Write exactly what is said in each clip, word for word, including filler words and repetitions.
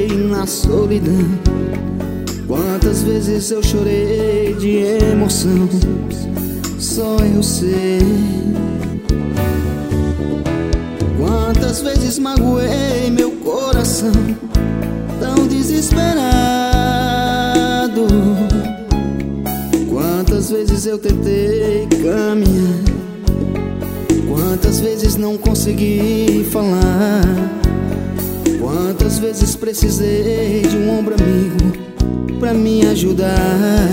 fiquei na solidão. Quantas vezes eu chorei de emoção, só eu sei. Quantas vezes magoei meu coração, tão desesperado. Quantas vezes eu tentei caminhar, quantas vezes não consegui falar. Quantas vezes precisei de um ombro amigo pra me ajudar.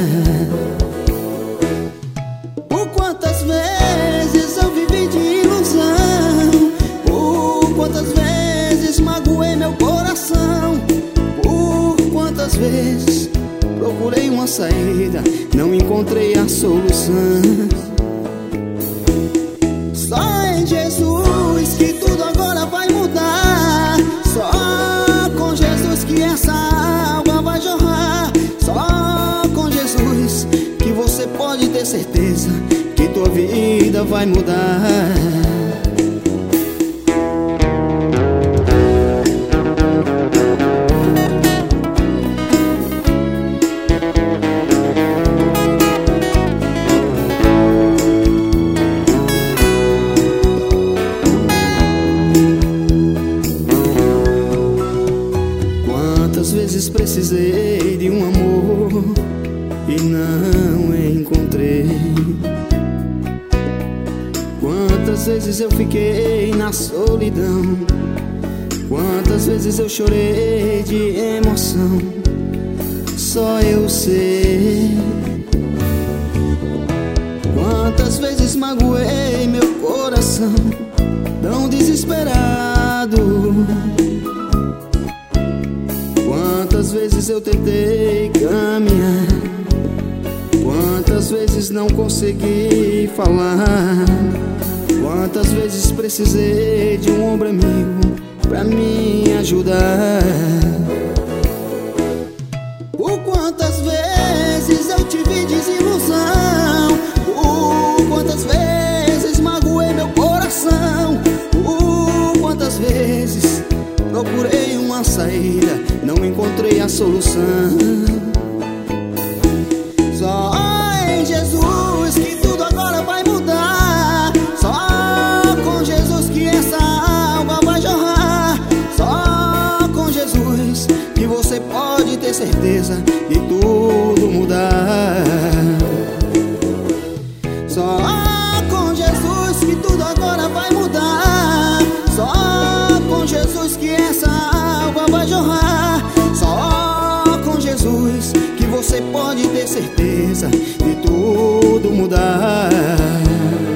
Por quantas vezes eu vivi de ilusão, por quantas vezes magoei meu coração, por quantas vezes procurei uma saída, não encontrei a solução. Só em Jesus que tudo agora vai mudar, só com Jesus que essa água vai jorrar, só com Jesus que você pode ter certeza que tua vida vai mudar. Quantas vezes precisei de um amor e não encontrei. Quantas vezes eu fiquei na solidão, quantas vezes eu chorei de emoção, só eu sei. Quantas vezes magoei meu coração, tão desesperado. Quantas vezes eu tentei caminhar, quantas vezes não consegui falar. Quantas vezes precisei de um ombro amigo pra me ajudar. Por quantas vezes eu tive desilusão, por quantas vezes magoei meu coração, por quantas vezes procurei uma saída, não encontrei a solução. Só em Jesus que tudo agora vai mudar, só com Jesus que essa água vai jorrar, só com Jesus que você pode ter certeza de tudo mudar. Só com Jesus que tudo agora vai mudar, só com Jesus que essa água vai jorrar, só com Jesus que você pode ter certeza de tudo mudar.